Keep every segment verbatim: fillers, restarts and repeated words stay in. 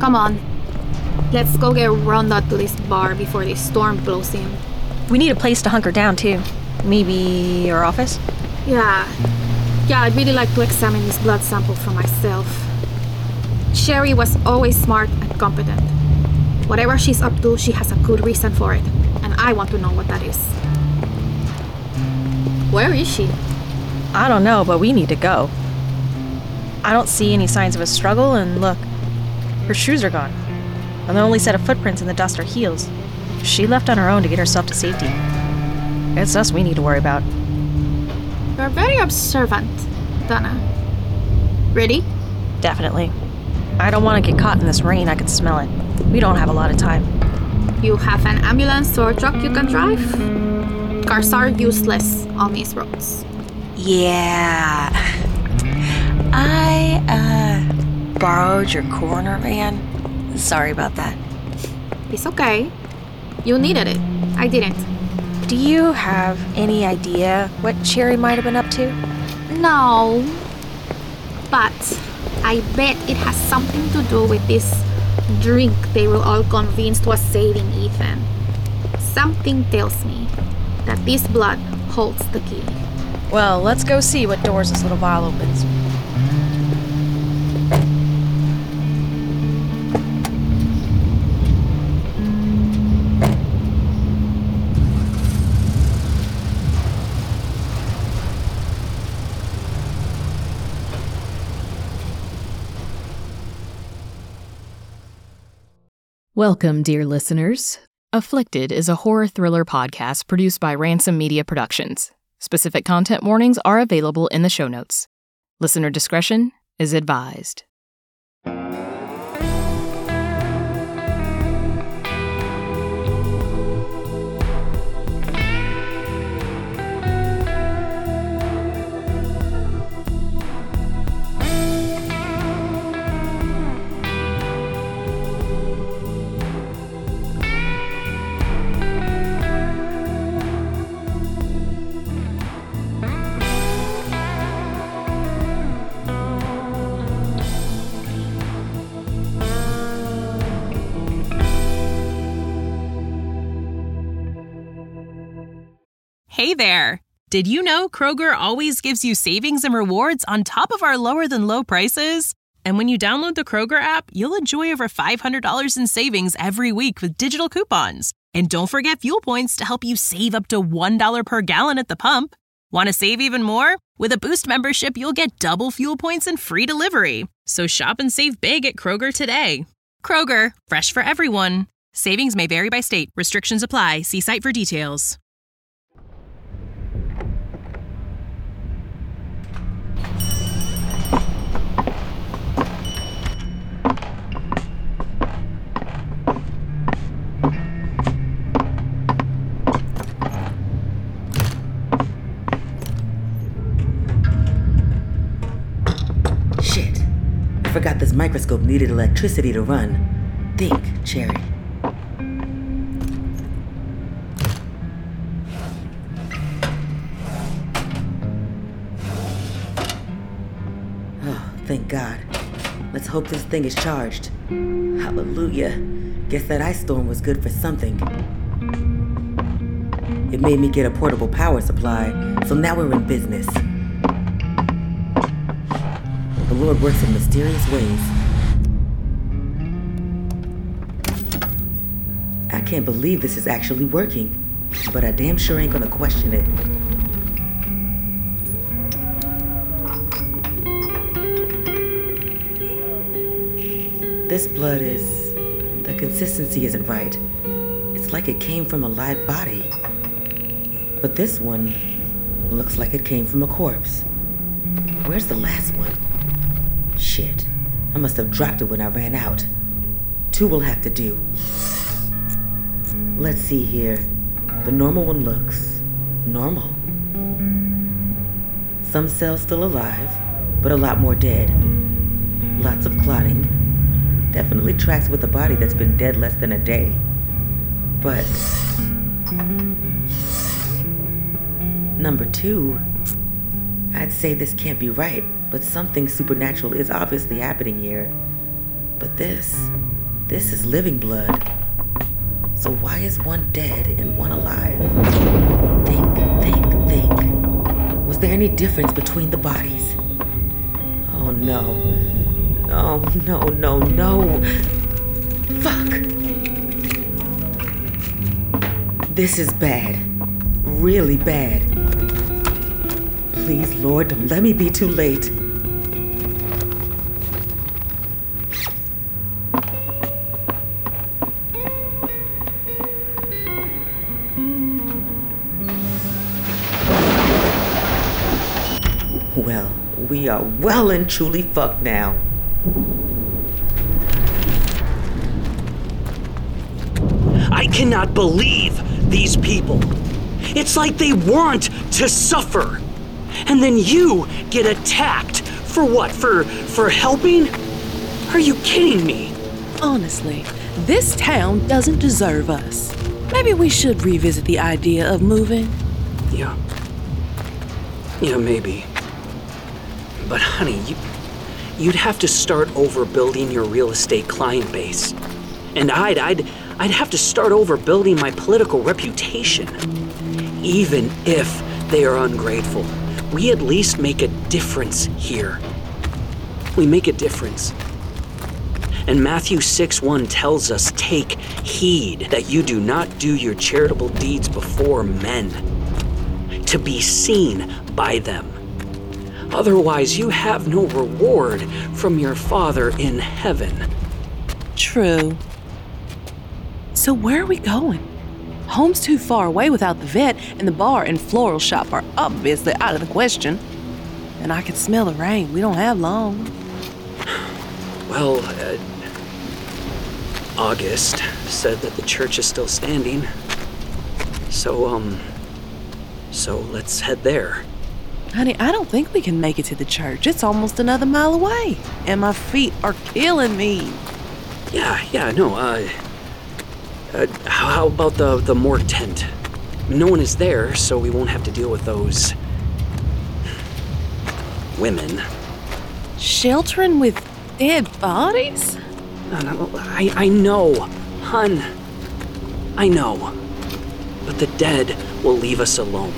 Come on. Let's go get Rhonda to this bar before this storm blows in. We need a place to hunker down, too. Maybe your office? Yeah. Yeah, I'd really like to examine this blood sample for myself. Sherry was always smart and competent. Whatever she's up to, she has a good reason for it. And I want to know what that is. Where is she? I don't know, but we need to go. I don't see any signs of a struggle, and look, her shoes are gone. And the only set of footprints in the dust are heels. She left on her own to get herself to safety. It's us we need to worry about. You're very observant, Dana. Ready? Definitely. I don't want to get caught in this rain. I can smell it. We don't have a lot of time. You have an ambulance or truck you can drive? Cars are useless on these roads. Yeah. I, uh, borrowed your coroner van. Sorry about that. It's okay. You needed it. I didn't. Do you have any idea what Sherry might have been up to? No. But I bet it has something to do with this drink they were all convinced was saving Ethan. Something tells me that this blood holds the key. Well, let's go see what doors this little vial opens. Welcome, dear listeners. Afflicted is a horror thriller podcast produced by Ransom Media Productions. Specific content warnings are available in the show notes. Listener discretion is advised. Hey there! Did you know Kroger always gives you savings and rewards on top of our lower-than-low prices? And when you download the Kroger app, you'll enjoy over five hundred dollars in savings every week with digital coupons. And don't forget fuel points to help you save up to one dollar per gallon at the pump. Want to save even more? With a Boost membership, you'll get double fuel points and free delivery. So shop and save big at Kroger today. Kroger, fresh for everyone. Savings may vary by state. Restrictions apply. See site for details. Shit. I forgot this microscope needed electricity to run. Think, Cherry. Oh, thank God. Let's hope this thing is charged. Hallelujah. Guess that ice storm was good for something. It made me get a portable power supply, so now we're in business. The Lord works in mysterious ways. I can't believe this is actually working, but I damn sure ain't gonna question it. This blood is... the consistency isn't right. It's like it came from a live body. But this one looks like it came from a corpse. Where's the last one? Shit, I must have dropped it when I ran out. Two will have to do. Let's see here. The normal one looks normal. Some cells still alive, but a lot more dead. Lots of clotting. Definitely tracks with a body that's been dead less than a day. But... number two, I'd say this can't be right, but something supernatural is obviously happening here. But this, This is living blood. So why is one dead and one alive? Think, think, think. Was there any difference between the bodies? Oh no. No, no, no, no. Fuck. This is bad. Really bad. Please, Lord, don't let me be too late. Well, we are well and truly fucked now. I cannot believe these people. It's like they want to suffer. And then you get attacked. For what? For for helping? Are you kidding me? Honestly, this town doesn't deserve us. Maybe we should revisit the idea of moving. Yeah. Yeah, maybe. But honey, you, you'd have to start over building your real estate client base. And I'd, I'd, I'd have to start over building my political reputation. Even if they are ungrateful, we at least make a difference here. We make a difference. And Matthew six one tells us, take heed that you do not do your charitable deeds before men, to be seen by them. Otherwise, you have no reward from your Father in heaven. True. So where are we going? Home's too far away without the vet, and the bar and floral shop are obviously out of the question. And I can smell the rain. We don't have long. Well, uh, August said that the church is still standing. So, um, so let's head there. Honey, I don't think we can make it to the church. It's almost another mile away, and my feet are killing me. Yeah, yeah, no, uh, uh how, how about the, the morgue tent? No one is there, so we won't have to deal with those women. Sheltering with dead bodies? No, no, I, I know, hun. I know. But the dead will leave us alone.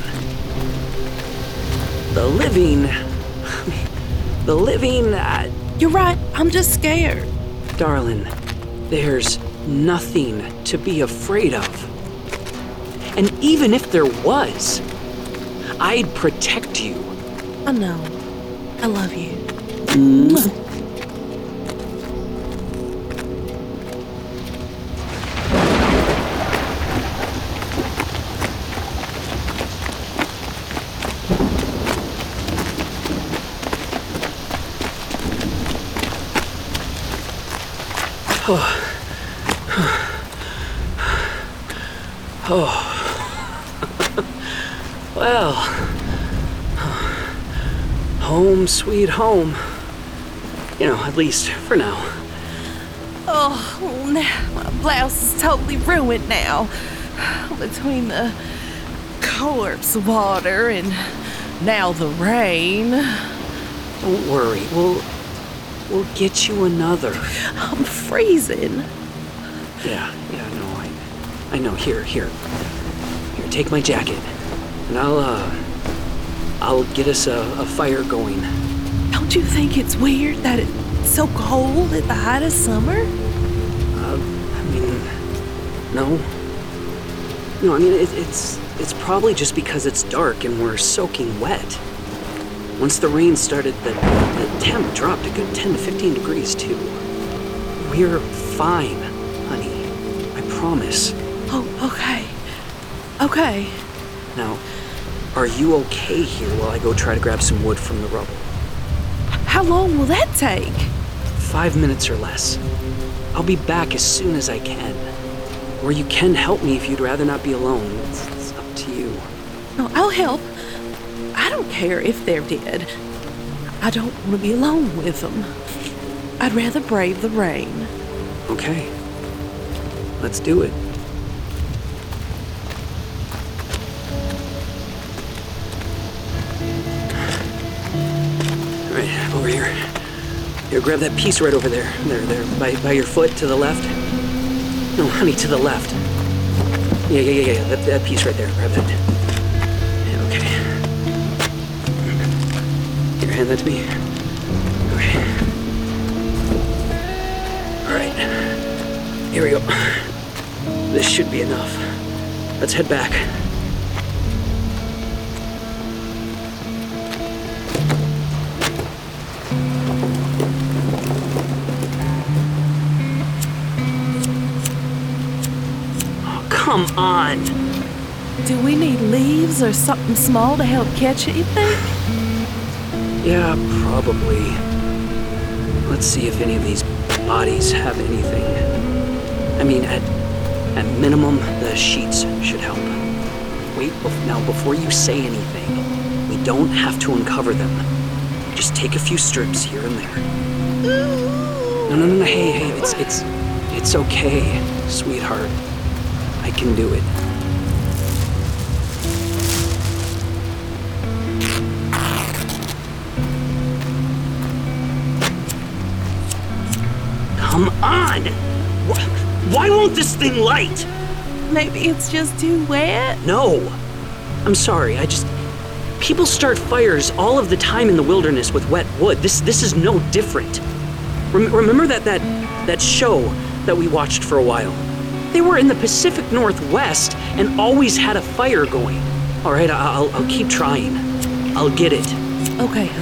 The living... The living... Uh, You're right, I'm just scared. Darling, there's nothing to be afraid of. And even if there was, I'd protect you. I know. I love you. Mm. Oh. Oh. Well. Home sweet home. You know, at least for now. Oh, now my blouse is totally ruined now. Between the corpse water and now the rain. Don't worry, we'll we'll get you another. I'm freezing. Yeah, yeah, no, I I know. Here, here. Here, take my jacket. And I'll uh I'll get us a, a fire going. Don't you think it's weird that it's so cold at the height of summer? Uh, I mean, no. No, I mean, it, it's it's probably just because it's dark and we're soaking wet. Once the rain started, the, the temp dropped a good ten to fifteen degrees, too. We're fine, honey. I promise. Oh, okay. Okay. Now, are you okay here while I go try to grab some wood from the rubble? How long will that take? Five minutes or less. I'll be back as soon as I can. Or you can help me if you'd rather not be alone. It's, it's up to you. No, I'll help. I don't care if they're dead. I don't want to be alone with them. I'd rather brave the rain. Okay. Let's do it. All right, over here. Here, grab that piece right over there. There, there, by, by your foot, to the left. No, honey, to the left. Yeah, yeah, yeah, yeah, that, that piece right there. Grab that. Yeah, okay. Here, hand that to me. Okay. All right. Here we go. This should be enough. Let's head back. Come on! Do we need leaves or something small to help catch it, you think? Yeah, probably. Let's see if any of these bodies have anything. I mean, at, at minimum, the sheets should help. Wait, bef- now before you say anything, we don't have to uncover them. Just take a few strips here and there. No, no, no, no, hey, hey, it's, it's, it's okay, sweetheart. I can do it. Come on! Wh- Why won't this thing light? Maybe it's just too wet? No. I'm sorry, I just... People start fires all of the time in the wilderness with wet wood. This this is no different. Rem- remember that, that, that show that we watched for a while? They were in the Pacific Northwest and always had a fire going. All right, I'll, I'll keep trying. I'll get it. Okay, huh?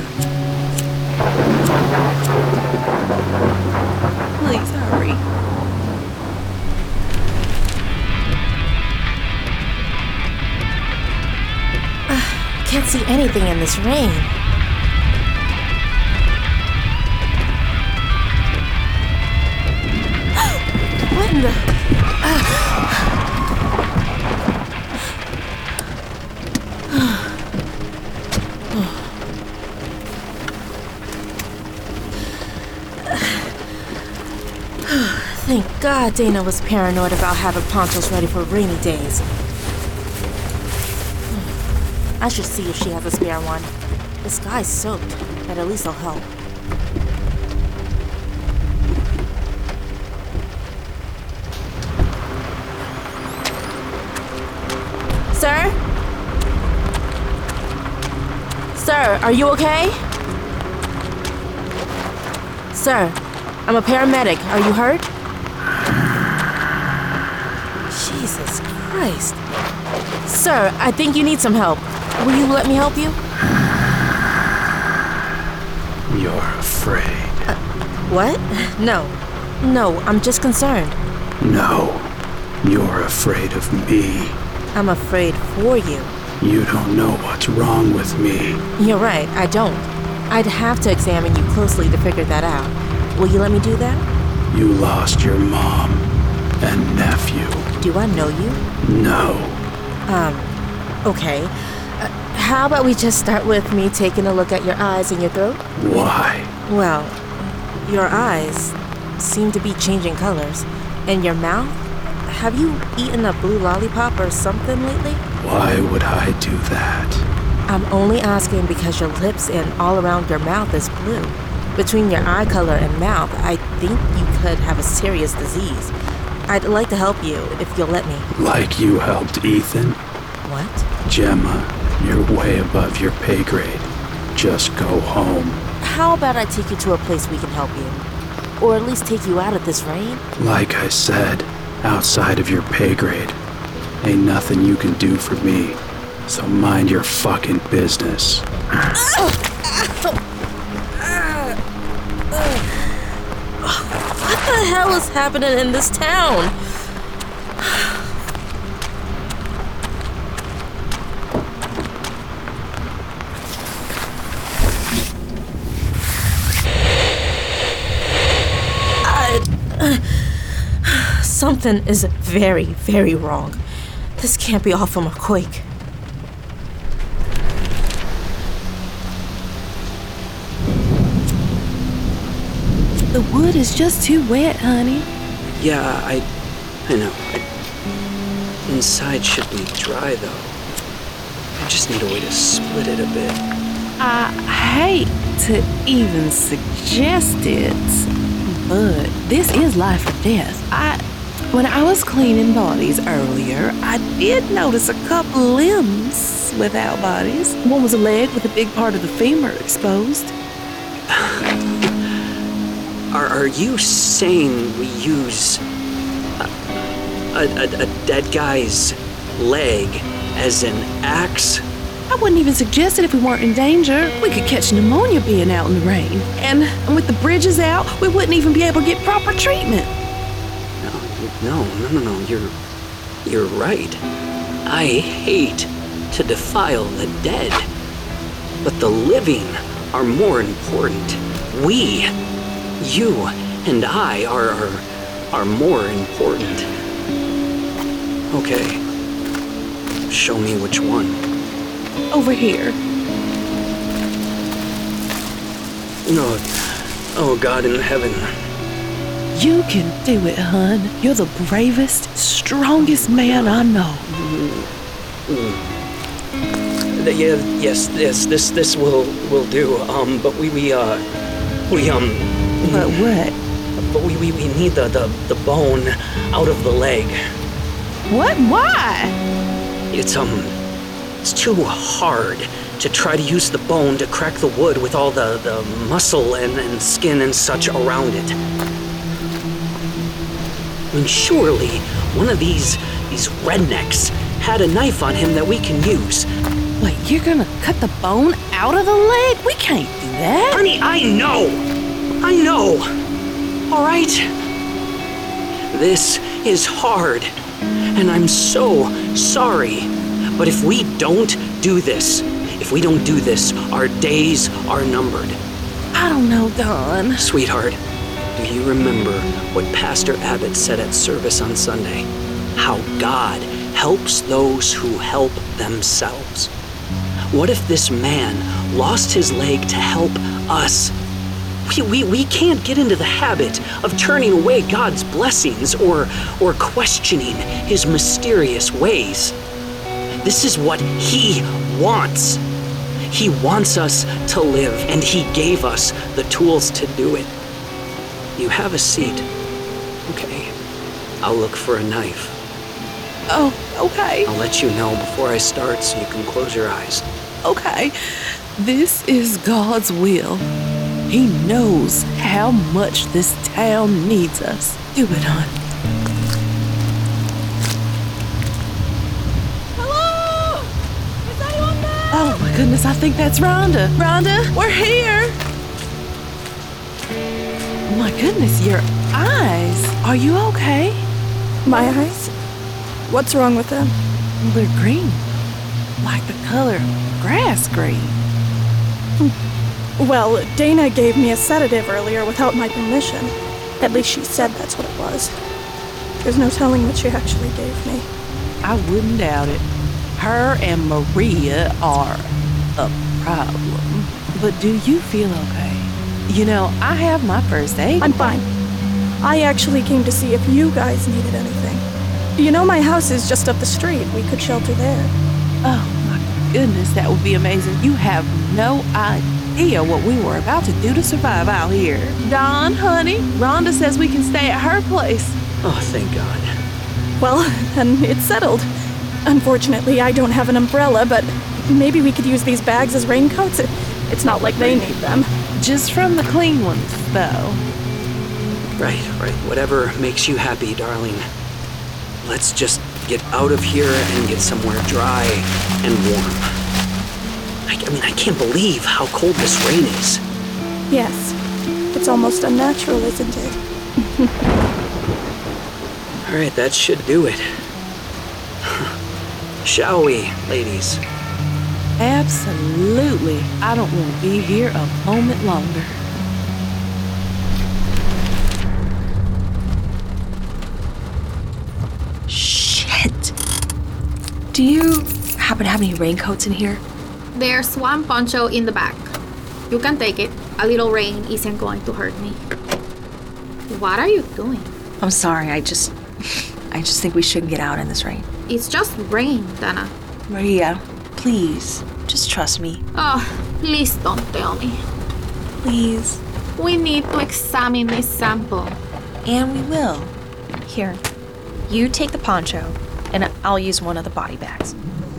Please hurry. Can't see anything in this rain. What in the... Thank God Dana was paranoid about having ponchos ready for rainy days. I should see if she has a spare one. The sky's soaked, but at least it'll help. Sir? Sir, are you okay? Sir, I'm a paramedic. Are you hurt? Jesus Christ. Sir, I think you need some help. Will you let me help you? You're afraid. Uh, what? No. No, I'm just concerned. No, you're afraid of me. I'm afraid for you. You don't know what's wrong with me. You're right, I don't. I'd have to examine you closely to figure that out. Will you let me do that? You lost your mom and nephew. Do I know you? No. Um, okay. Uh, how about we just start with me taking a look at your eyes and your throat? Why? Well, your eyes seem to be changing colors. And your mouth? Have you eaten a blue lollipop or something lately? Why would I do that? I'm only asking because your lips and all around your mouth is blue. Between your eye color and mouth, I think you could have a serious disease. I'd like to help you if you'll let me. Like you helped Ethan? What? Gemma, you're way above your pay grade. Just go home. How about I take you to a place we can help you? Or at least take you out of this rain? Like I said, outside of your pay grade. Ain't nothing you can do for me. So mind your fucking business. What the hell is happening in this town? Something is very, very wrong. This can't be all from a quake. The wood is just too wet, honey. Yeah, I... I know. I, inside should be dry, though. I just need a way to split it a bit. Uh, hey, to even suggest it, but this is life or death. I, when I was cleaning bodies earlier, I did notice a couple limbs without bodies. One was a leg with a big part of the femur exposed. Are, are you saying we use a, a, a, a dead guy's leg as an axe? I wouldn't even suggest it if we weren't in danger. We could catch pneumonia being out in the rain. And, and with the bridges out, we wouldn't even be able to get proper treatment. No, no, no, no, you're, you're right. I hate to defile the dead, but the living are more important. We, you and I are, are, are more important. Okay, show me which one. Over here. No, oh God in heaven. You can do it, hun. You're the bravest, strongest man I know. Mm. The, yeah, yes, yes, this, this will, will do. Um, but we, we, uh, we, um. But what? But we, we, we need the, the, the bone out of the leg. What? Why? It's, um, it's too hard to try to use the bone to crack the wood with all the, the muscle and, and skin and such around it. I mean, surely one of these, these rednecks had a knife on him that we can use. Wait, you're gonna cut the bone out of the leg? We can't do that. Honey, I know! I know! All right? This is hard, and I'm so sorry. But if we don't do this, if we don't do this, our days are numbered. I don't know, Don. Sweetheart, do you remember what Pastor Abbott said at service on Sunday? How God helps those who help themselves. What if this man lost his leg to help us? We, we, we can't get into the habit of turning away God's blessings or, or questioning his mysterious ways. This is what he wants. He wants us to live, and he gave us the tools to do it. You have a seat. Okay. I'll look for a knife. Oh, okay. I'll let you know before I start so you can close your eyes. Okay. This is God's will. He knows how much this town needs us. Do it, hon. Hello? Is anyone there? Oh my goodness, I think that's Rhonda. Rhonda, we're here. My goodness, your eyes. Are you okay? My eyes? What's wrong with them? They're green. Like the color grass green. Well, Dana gave me a sedative earlier without my permission. At least she said that's what it was. There's no telling what she actually gave me. I wouldn't doubt it. Her and Maria are a problem. But do you feel okay? You know, I have my first aid. I'm fine. I actually came to see if you guys needed anything. You know, my house is just up the street. We could shelter there. Oh my goodness, that would be amazing. You have no idea what we were about to do to survive out here. Don, honey, Rhonda says we can stay at her place. Oh, thank God. Well, then it's settled. Unfortunately, I don't have an umbrella, but maybe we could use these bags as raincoats. It's not like they need them. Just from the clean ones, though. Right, right. Whatever makes you happy, darling. Let's just get out of here and get somewhere dry and warm. I, I mean, I can't believe how cold this rain is. Yes. It's almost unnatural, isn't it? All right, that should do it. Shall we, ladies? Absolutely. I don't want to be here a moment longer. Shit. Do you happen to have any raincoats in here? There's one poncho in the back. You can take it. A little rain isn't going to hurt me. What are you doing? I'm sorry, I just... I just think we shouldn't get out in this rain. It's just rain, Dana. Maria, please, just trust me. Oh, please don't tell me. Please. We need to examine this sample. And we will. Here, you take the poncho, and I'll use one of the body bags.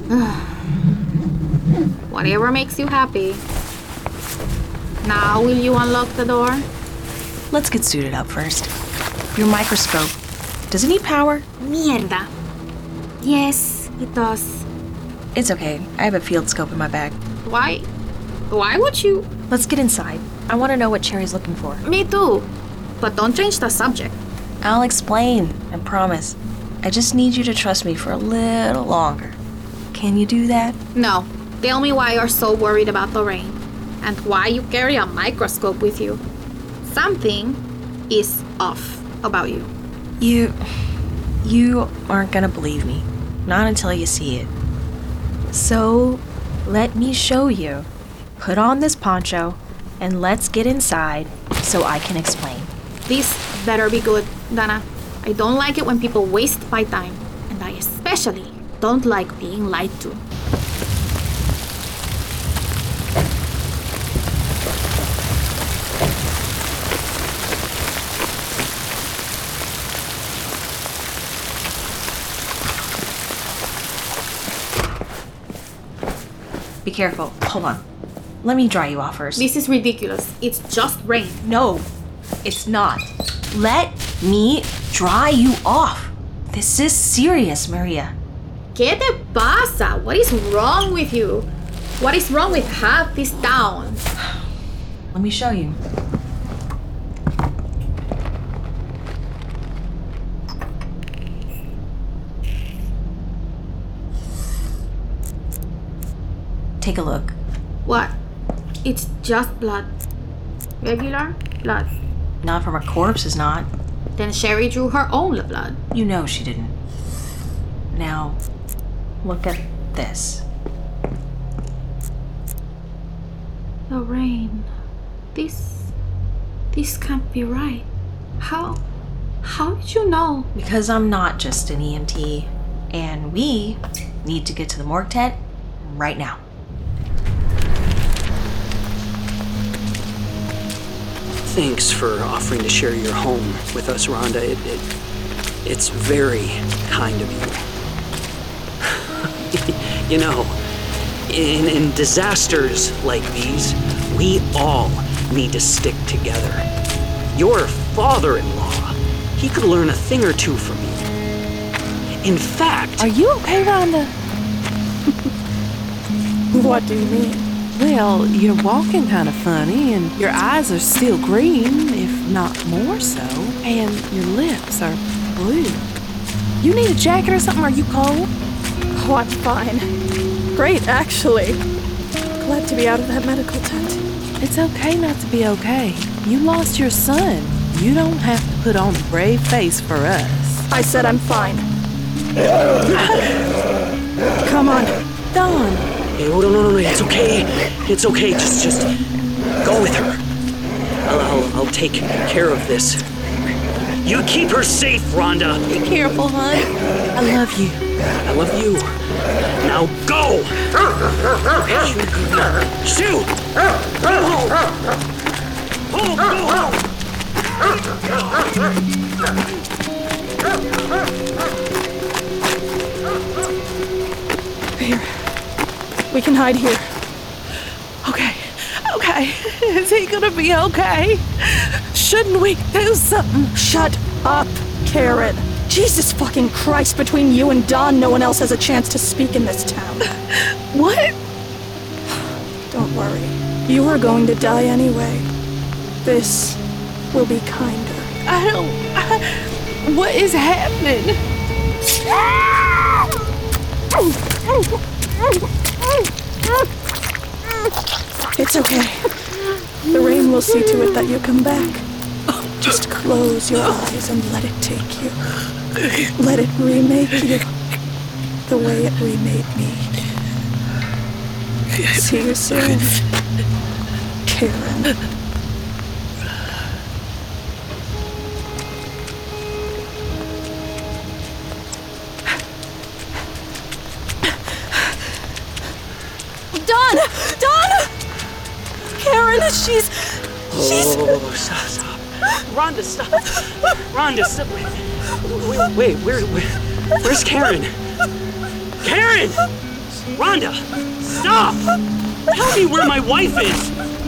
Whatever makes you happy. Now, will you unlock the door? Let's get suited up first. Your microscope. Does it need power? Mierda. Yes, it does. It's okay. I have a field scope in my bag. Why? Why would you? Let's get inside. I want to know what Cherry's looking for. Me too. But don't change the subject. I'll explain, I promise. I just need you to trust me for a little longer. Can you do that? No. Tell me why you're so worried about the rain. And why you carry a microscope with you. Something is off about you. You... You aren't gonna believe me. Not until you see it. So, let me show you. Put on this poncho, and let's get inside so I can explain. This better be good, Dana. I don't like it when people waste my time. And I especially don't like being lied to. Be careful. Hold on. Let me dry you off first. This is ridiculous. It's just rain. No, it's not. Let me dry you off. This is serious, Maria. ¿Qué te pasa? What is wrong with you? What is wrong with half this town? Let me show you. Take a look. What? It's just blood. Regular blood. Not from a corpse, is not. Then Sherry drew her own blood. You know she didn't. Now, look at this. The rain. This... This can't be right. How... How did you know? Because I'm not just an E M T. And we need to get to the morgue tent right now. Thanks for offering to share your home with us, Rhonda. It, it, it's very kind of you. You know, in, in disasters like these, we all need to stick together. Your father-in-law, he could learn a thing or two from you. In fact... Are you okay, Rhonda? What do you mean? Well, you're walking kind of funny, and your eyes are still green, if not more so, and your lips are blue. You need a jacket or something? Are you cold? Oh, I'm fine. Great, actually. Glad to be out of that medical tent. It's okay not to be okay. You lost your son. You don't have to put on a brave face for us. I said I'm fine. Come on. Dawn. Hey, no, no, no, no, it's okay. It's okay, just, just go with her. I'll, I'll, I'll take care of this. You keep her safe, Rhonda. Be careful, hon. I love you. I love you. Now go! Shoot! Here. We can hide here. Okay, okay. Is he gonna be okay? Shouldn't we do something? Shut up, Karen. Jesus fucking Christ, between you and Don, no one else has a chance to speak in this town. What? Don't worry. You are going to die anyway. This will be kinder. I don't... I, what is happening? It's okay. The rain will see to it that you come back. Just close your eyes and let it take you. Let it remake you the way it remade me. See you soon, Karen. Dawn! Dawn! Karen, she's... Oh, stop, stop. Rhonda, stop. Rhonda, stop. Wait, wait, where, where, where's Karen? Karen! Rhonda, stop! Tell me where my wife is!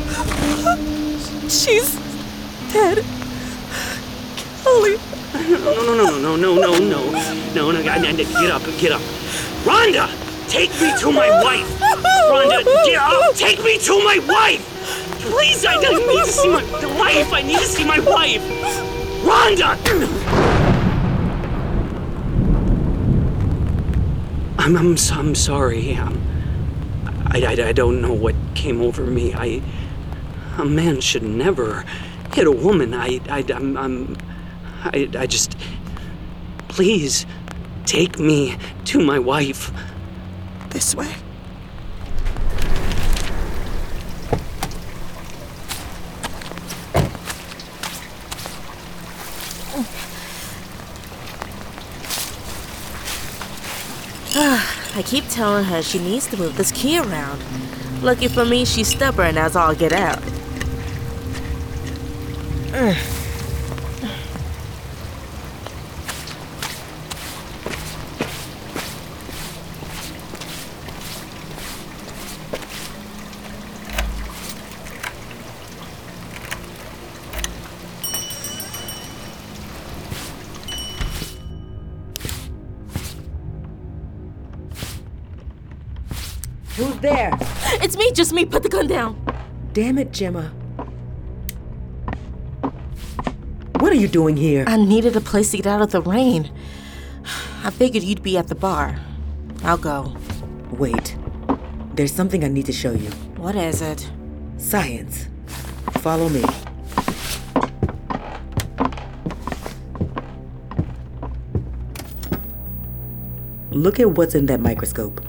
She's dead. Kelly. No, no, no, no, no, no, no, no, no, no, no, get up, get up. Rhonda, take me to my wife! Rhonda, get up, take me to my wife! Please, I need to see my wife, I need to see my wife! Rhonda! I'm, I'm, I'm sorry, I'm, I, I, I don't know what came over me, I, a man should never hit a woman, I, I, I'm, I'm, I, I just, please, take me to my wife. This way. I keep telling her she needs to move this key around. Lucky for me, she's stubborn as all get out. Ugh. Who's there? It's me, just me. Put the gun down. Damn it, Gemma. What are you doing here? I needed a place to get out of the rain. I figured you'd be at the bar. I'll go. Wait. There's something I need to show you. What is it? Science. Follow me. Look at what's in that microscope.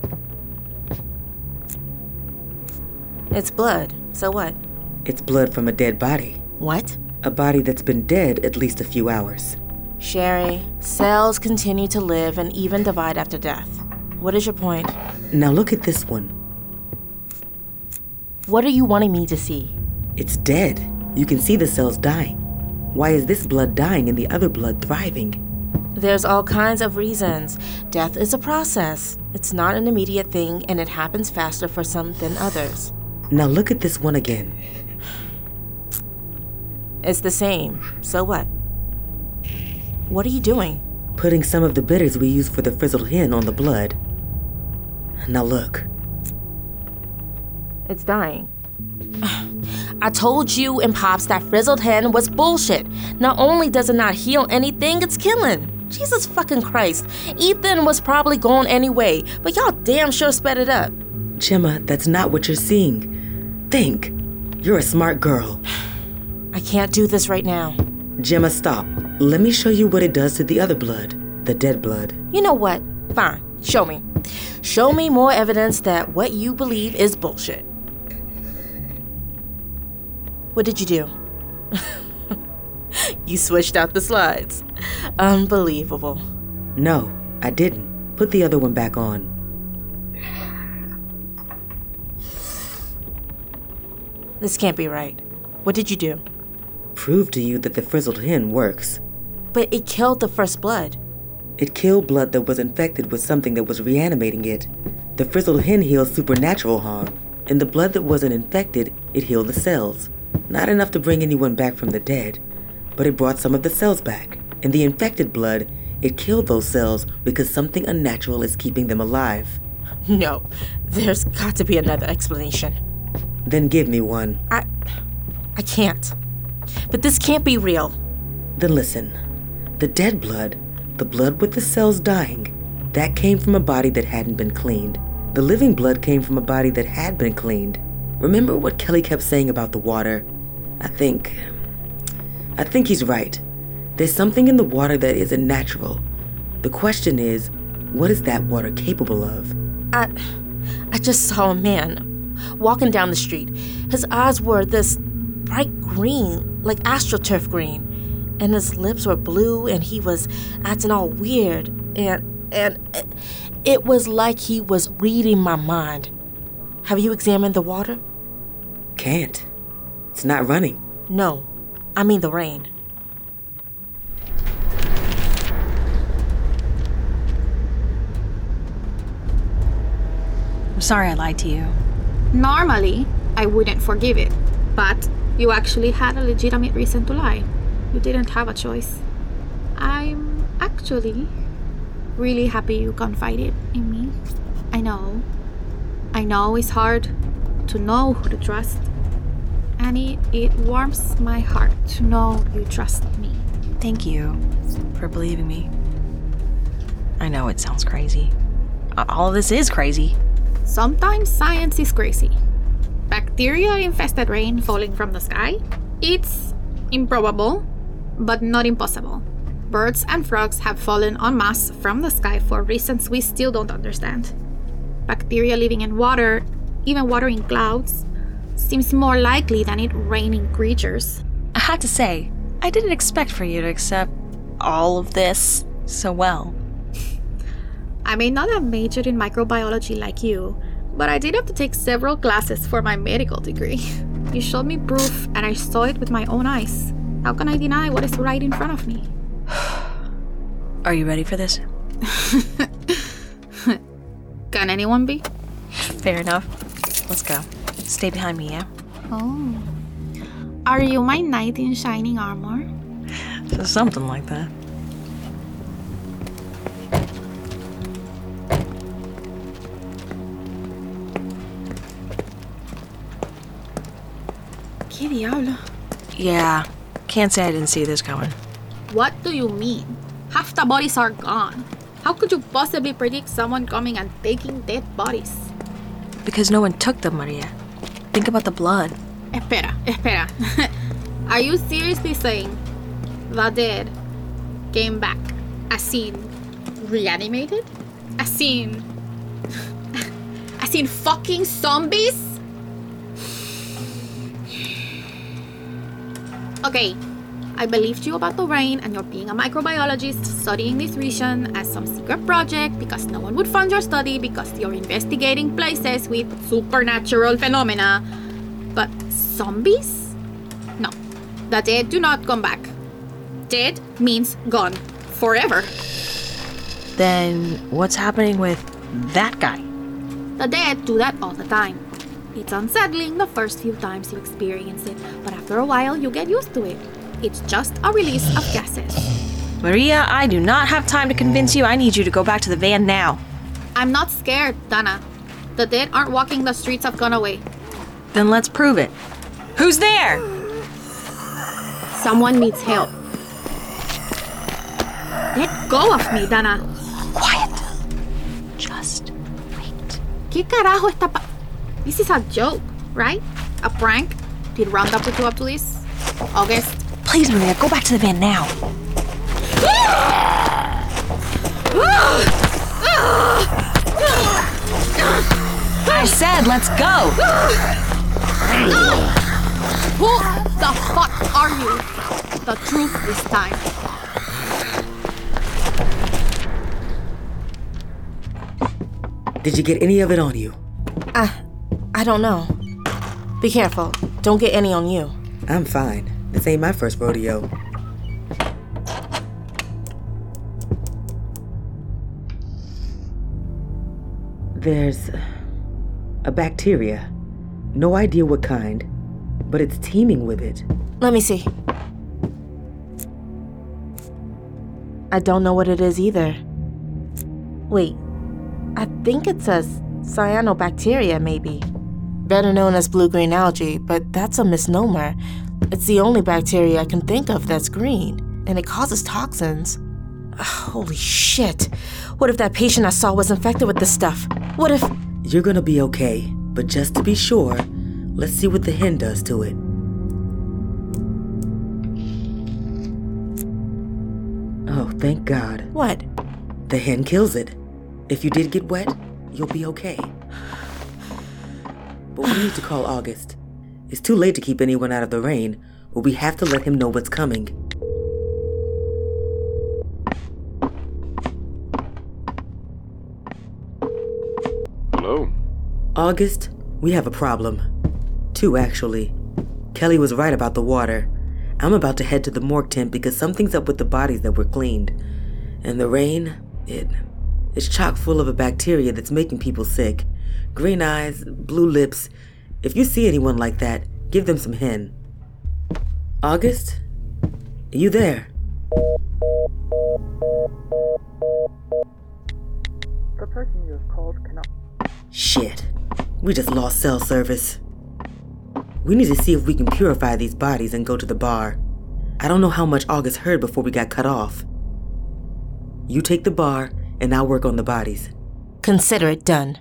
It's blood. So what? It's blood from a dead body. What? A body that's been dead at least a few hours. Sherry, cells continue to live and even divide after death. What is your point? Now look at this one. What are you wanting me to see? It's dead. You can see the cells dying. Why is this blood dying and the other blood thriving? There's all kinds of reasons. Death is a process. It's not an immediate thing, and it happens faster for some than others. Now look at this one again. It's the same. So what? What are you doing? Putting some of the bitters we use for the frizzled hen on the blood. Now look. It's dying. I told you and Pops that frizzled hen was bullshit. Not only does it not heal anything, it's killing. Jesus fucking Christ. Ethan was probably gone anyway, but y'all damn sure sped it up. Gemma, that's not what you're seeing. Think. You're a smart girl. I can't do this right now. Gemma, stop. Let me show you what it does to the other blood. The dead blood. You know what? Fine. Show me. Show me more evidence that what you believe is bullshit. What did you do? You switched out the slides. Unbelievable. No, I didn't. Put the other one back on. This can't be right. What did you do? Prove to you that the frizzled hen works. But it killed the first blood. It killed blood that was infected with something that was reanimating it. The frizzled hen heals supernatural harm. In the blood that wasn't infected, it healed the cells. Not enough to bring anyone back from the dead, but it brought some of the cells back. In the infected blood, it killed those cells because something unnatural is keeping them alive. No, there's got to be another explanation. Then give me one. I... I can't. But this can't be real. Then listen. The dead blood, the blood with the cells dying, that came from a body that hadn't been cleaned. The living blood came from a body that had been cleaned. Remember what Kelly kept saying about the water? I think... I think he's right. There's something in the water that isn't natural. The question is, what is that water capable of? I... I just saw a man walking down the street. His eyes were this bright green, like astroturf green. And his lips were blue, and he was acting all weird. And, and it was like he was reading my mind. Have you examined the water? Can't. It's not running. No, I mean the rain. I'm sorry I lied to you. Normally, I wouldn't forgive it, but you actually had a legitimate reason to lie. You didn't have a choice. I'm actually really happy you confided in me. I know. I know it's hard to know who to trust. And it, it warms my heart to know you trust me. Thank you for believing me. I know it sounds crazy. All of this is crazy. Sometimes science is crazy. Bacteria-infested rain falling from the sky? It's improbable, but not impossible. Birds and frogs have fallen en masse from the sky for reasons we still don't understand. Bacteria living in water, even water in clouds, seems more likely than it raining creatures. I have to say, I didn't expect for you to accept all of this so well. I may not have majored in microbiology like you, but I did have to take several classes for my medical degree. You showed me proof, and I saw it with my own eyes. How can I deny what is right in front of me? Are you ready for this? Can anyone be? Fair enough. Let's go. Stay behind me, yeah? Oh. Are you my knight in shining armor? Something like that. ¿Qué diablo? Yeah, can't say I didn't see this coming. What do you mean? Half the bodies are gone. How could you possibly predict someone coming and taking dead bodies? Because no one took them, Maria. Think about the blood. Espera, espera. Are you seriously saying the dead came back as in reanimated? As in... as in fucking zombies? Okay, I believed you about the rain and you're being a microbiologist studying this region as some secret project because no one would fund your study because you're investigating places with supernatural phenomena. But zombies? No, the dead do not come back. Dead means gone. Forever. Then what's happening with that guy? The dead do that all the time. It's unsettling the first few times you experience it, but after a while you get used to it. It's just a release of gases. Maria, I do not have time to convince you. I need you to go back to the van now. I'm not scared, Dana. The dead aren't walking the streets of Gunaway. Then let's prove it. Who's there? Someone needs help. Let go of me, Dana. Quiet. Just wait. ¿Qué carajo está pa... This is a joke, right? A prank? Did Roundup put you up to this? August? Please, Maria, go back to the van now. I said, let's go. Who the fuck are you? The truth this time. Did you get any of it on you? Uh, I don't know. Be careful. Don't get any on you. I'm fine. This ain't my first rodeo. There's a bacteria. No idea what kind, but it's teeming with it. Let me see. I don't know what it is either. Wait, I think it says cyanobacteria, maybe. Better known as blue-green algae, but that's a misnomer. It's the only bacteria I can think of that's green, and it causes toxins. Ugh, holy shit. What if that patient I saw was infected with this stuff? What if... You're gonna be okay, but just to be sure, let's see what the hen does to it. Oh, thank God. What? The hen kills it. If you did get wet, you'll be okay. But we need to call August. It's too late to keep anyone out of the rain, but we have to let him know what's coming. Hello? August, we have a problem. Two, actually. Kelly was right about the water. I'm about to head to the morgue tent because something's up with the bodies that were cleaned. And the rain, it, it's chock full of a bacteria that's making people sick. Green eyes, blue lips. If you see anyone like that, give them some hen. August? Are you there? The person you have called cannot... Shit. We just lost cell service. We need to see if we can purify these bodies and go to the bar. I don't know how much August heard before we got cut off. You take the bar, and I'll work on the bodies. Consider it done.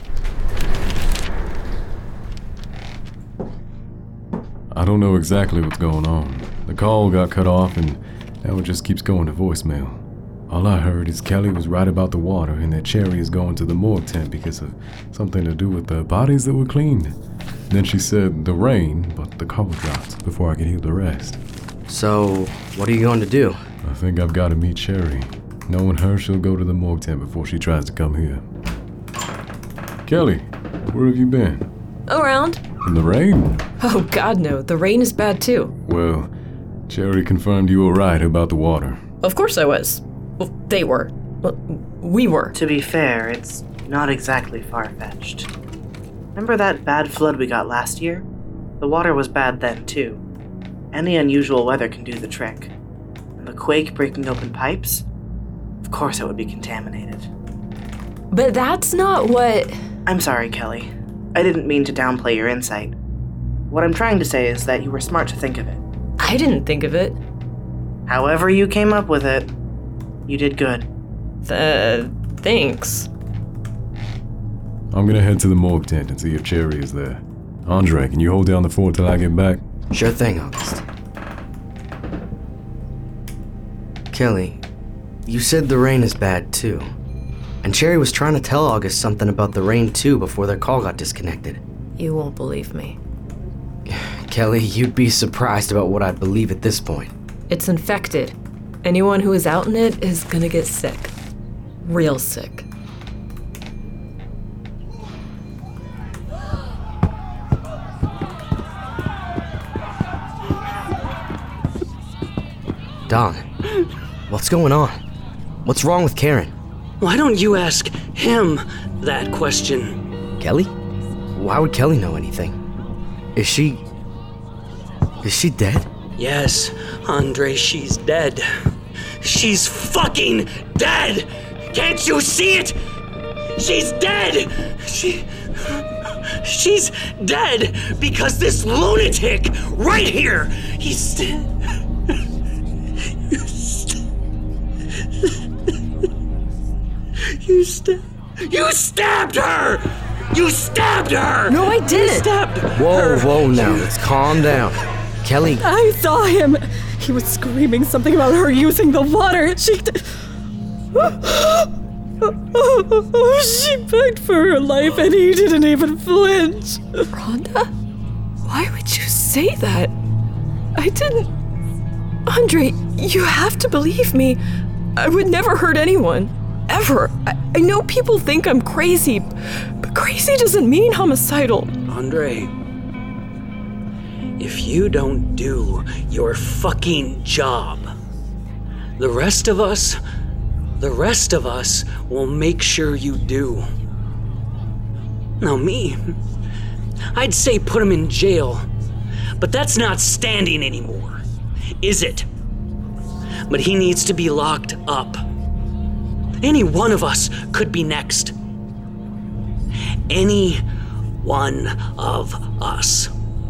I don't know exactly what's going on. The call got cut off, and now it just keeps going to voicemail. All I heard is Kelly was right about the water and that Cherry is going to the morgue tent because of something to do with the bodies that were cleaned. Then she said the rain, but the call dropped before I could hear the rest. So, what are you going to do? I think I've got to meet Cherry. Knowing her, she'll go to the morgue tent before she tries to come here. Kelly, where have you been? Around. In the rain? Oh God, no. The rain is bad too. Well, Cherry confirmed you were right about the water. Of course I was. Well, they were. Well, we were. To be fair, it's not exactly far-fetched. Remember that bad flood we got last year? The water was bad then, too. Any unusual weather can do the trick. And the quake breaking open pipes? Of course it would be contaminated. But that's not what... I'm sorry, Kelly. I didn't mean to downplay your insight. What I'm trying to say is that you were smart to think of it. I didn't think of it. However you came up with it, you did good. Uh, thanks. I'm gonna head to the morgue tent and see if Cherry is there. Andre, can you hold down the fort till I get back? Sure thing, August. Kelly, you said the rain is bad too. And Cherry was trying to tell August something about the rain too before their call got disconnected. You won't believe me. Kelly, you'd be surprised about what I'd believe at this point. It's infected. Anyone who is out in it is gonna get sick. Real sick. Don, what's going on? What's wrong with Karen? Why don't you ask him that question? Kelly? Why would Kelly know anything? Is she... Is she dead? Yes, Andre, she's dead. She's fucking dead! Can't you see it? She's dead! She... She's dead because this lunatic right here, he's... You st- You st- You stabbed her! You stabbed her! No, I didn't! You stabbed her! Whoa, whoa, now, let's calm down. Kelly... I saw him! He was screaming something about her using the water. She... D- she begged for her life and he didn't even flinch. Rhonda? Why would you say that? I didn't... Andre, you have to believe me. I would never hurt anyone. Ever. I, I know people think I'm crazy, but crazy doesn't mean homicidal. Andre, if you don't do your fucking job, the rest of us, the rest of us will make sure you do. Now me, I'd say put him in jail, but that's not standing anymore, is it? But he needs to be locked up. Any one of us could be next. Any one of us.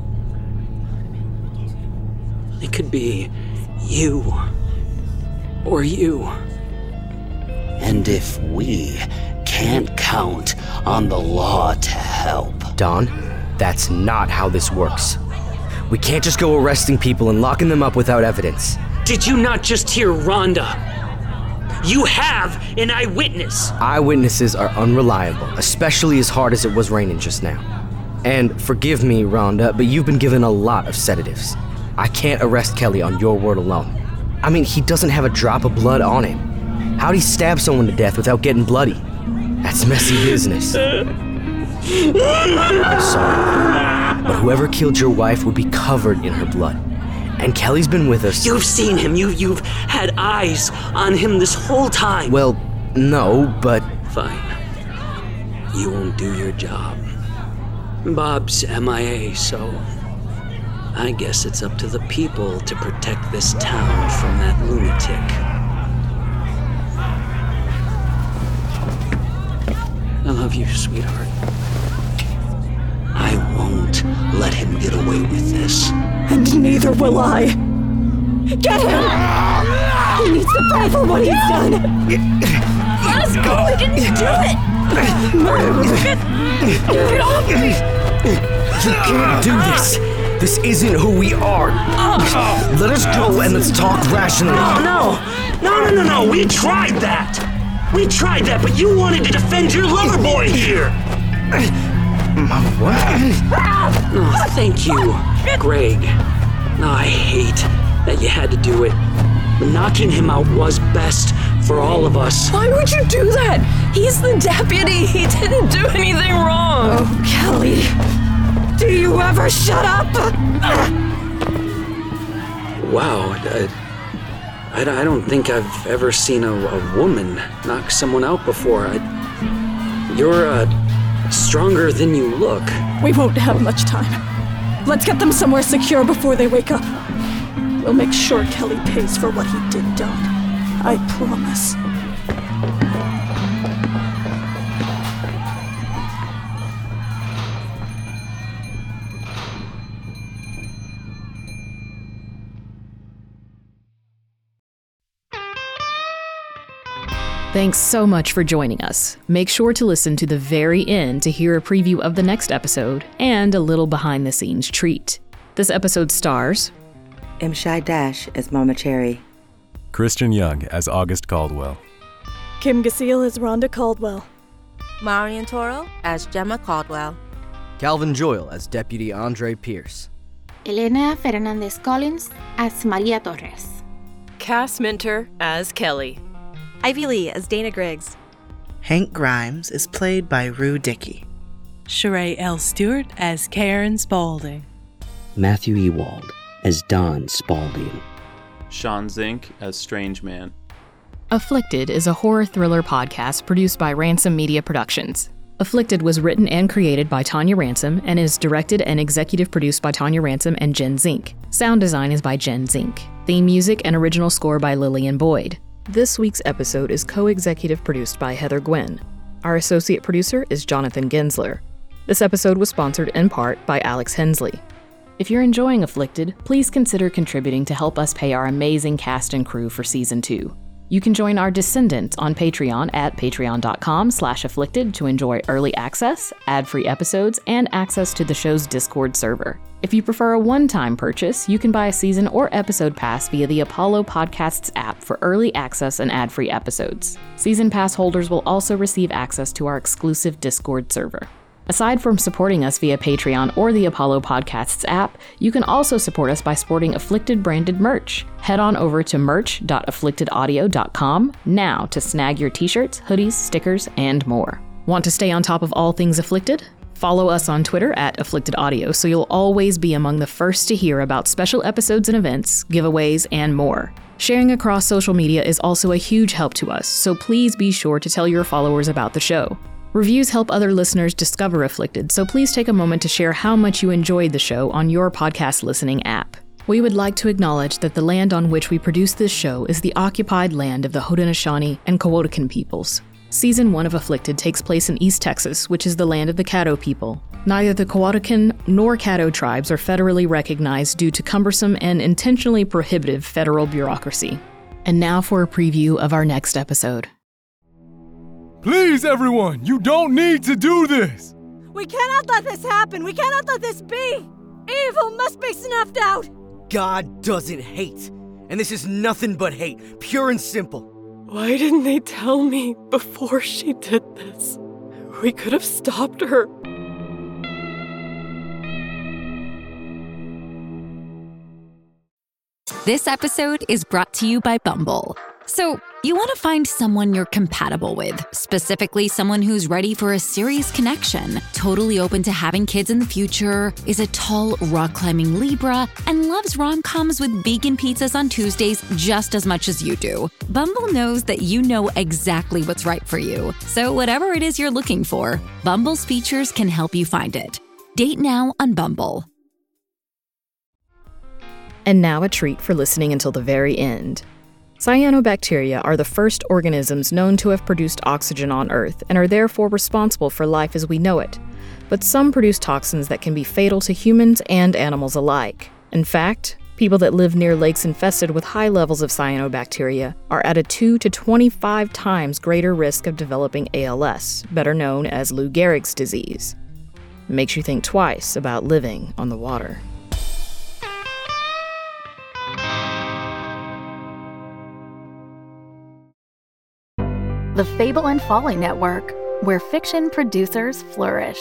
It could be you or you. And if we can't count on the law to help... Don, that's not how this works. We can't just go arresting people and locking them up without evidence. Did you not just hear Rhonda? You have an eyewitness. Eyewitnesses are unreliable, especially as hard as it was raining just now. And forgive me, Rhonda, but you've been given a lot of sedatives. I can't arrest Kelly on your word alone. I mean, he doesn't have a drop of blood on him. How'd he stab someone to death without getting bloody? That's messy business. I'm sorry. but whoever killed your wife would be covered in her blood. And Kelly's been with us. You've seen him. You, you've had eyes on him this whole time. Well, no, but... Fine. You won't do your job. Bob's M I A, so I guess it's up to the people to protect this town from that lunatic. I love you, sweetheart. I won't let him get away with this. And neither will I. Get him! He needs to pay for what he's done! Let us go! I didn't do it! Get, get off me! You can't do this! This isn't who we are! Let us go and let's talk rationally. No, no! No, no, no, no! We tried that! We tried that, but you wanted to defend your lover boy here! My what? Oh, thank you, Greg. No, I hate that you had to do it. But knocking him out was best for all of us. Why would you do that? He's the deputy. He didn't do anything wrong. Oh, Kelly. Do you ever shut up? Wow. I, I, I don't think I've ever seen a, a woman knock someone out before. I, you're uh, stronger than you look. We won't have much time. Let's get them somewhere secure before they wake up. We'll make sure Kelly pays for what he did done. I promise. Thanks so much for joining us. Make sure to listen to the very end to hear a preview of the next episode and a little behind-the-scenes treat. This episode stars M. Shai Dash as Mama Cherry, Christian Young as August Caldwell, Kim Gasile as Rhonda Caldwell, Marian Toro as Gemma Caldwell, Calvin Joyle as Deputy Andre Pierce, Elena Fernandez Collins as Maria Torres, Cass Minter as Kelly, Ivy Lee as Dana Griggs, Hank Grimes is played by Rue Dickey, Sheree L. Stewart as Karen Spaulding, Matthew Ewald as Don Spaulding, Sean Zink as Strange Man. Afflicted is a horror thriller podcast produced by Ransom Media Productions. Afflicted was written and created by Tanya Ransom and is directed and executive produced by Tanya Ransom and Jen Zink. Sound design is by Jen Zink. Theme music and original score by Lillian Boyd. This week's episode is co-executive produced by Heather Gwynn. Our associate producer is Jonathan Gensler. This episode was sponsored in part by Alex Hensley. If you're enjoying Afflicted, please consider contributing to help us pay our amazing cast and crew for season two. You can join our descendants on Patreon at patreon.com slash afflicted to enjoy early access, ad-free episodes, and access to the show's Discord server. If you prefer a one-time purchase, you can buy a season or episode pass via the Apollo Podcasts app for early access and ad-free episodes. Season pass holders will also receive access to our exclusive Discord server. Aside from supporting us via Patreon or the Apollo Podcasts app, you can also support us by sporting Afflicted branded merch. Head on over to merch dot afflicted audio dot com now to snag your t-shirts, hoodies, stickers, and more. Want to stay on top of all things Afflicted? Follow us on Twitter at Afflicted Audio so you'll always be among the first to hear about special episodes and events, giveaways, and more. Sharing across social media is also a huge help to us, so please be sure to tell your followers about the show. Reviews help other listeners discover Afflicted, so please take a moment to share how much you enjoyed the show on your podcast listening app. We would like to acknowledge that the land on which we produce this show is the occupied land of the Haudenosaunee and Cohotican peoples. Season one of Afflicted takes place in East Texas, which is the land of the Caddo people. Neither the Cohotican nor Caddo tribes are federally recognized due to cumbersome and intentionally prohibitive federal bureaucracy. And now for a preview of our next episode. Please, everyone, you don't need to do this! We cannot let this happen! We cannot let this be! Evil must be snuffed out! God doesn't hate. And this is nothing but hate, pure and simple. Why didn't they tell me before she did this? We could have stopped her. This episode is brought to you by Bumble. So, You want to find someone you're compatible with, specifically someone who's ready for a serious connection, totally open to having kids in the future, is a tall, rock-climbing Libra, and loves rom-coms with vegan pizzas on Tuesdays just as much as you do. Bumble knows that you know exactly what's right for you. So whatever it is you're looking for, Bumble's features can help you find it. Date now on Bumble. And now a treat for listening until the very end. Cyanobacteria are the first organisms known to have produced oxygen on Earth and are therefore responsible for life as we know it. But some produce toxins that can be fatal to humans and animals alike. In fact, people that live near lakes infested with high levels of cyanobacteria are at a two to twenty-five times greater risk of developing A L S, better known as Lou Gehrig's disease. It makes you think twice about living on the water. The Fable and Folly Network, where fiction producers flourish.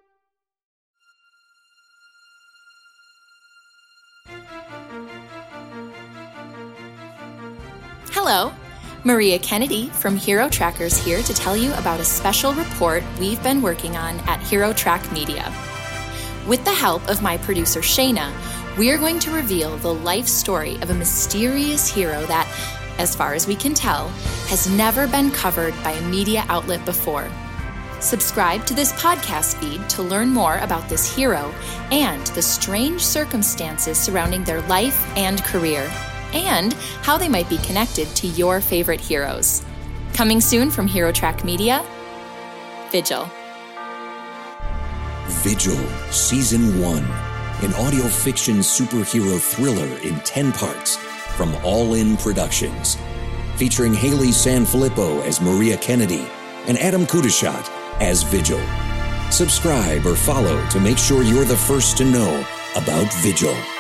Hello, Maria Kennedy from Hero Trackers here to tell you about a special report we've been working on at Hero Track Media. With the help of my producer Shayna, we're going to reveal the life story of a mysterious hero that, as far as we can tell, has never been covered by a media outlet before. Subscribe to this podcast feed to learn more about this hero and the strange circumstances surrounding their life and career, and how they might be connected to your favorite heroes. Coming soon from Hero Track Media, Vigil. Vigil, Season one, an audio fiction superhero thriller in ten parts from All In Productions, featuring Haley Sanfilippo as Maria Kennedy and Adam Kudashat as Vigil. Subscribe or follow to make sure you're the first to know about Vigil.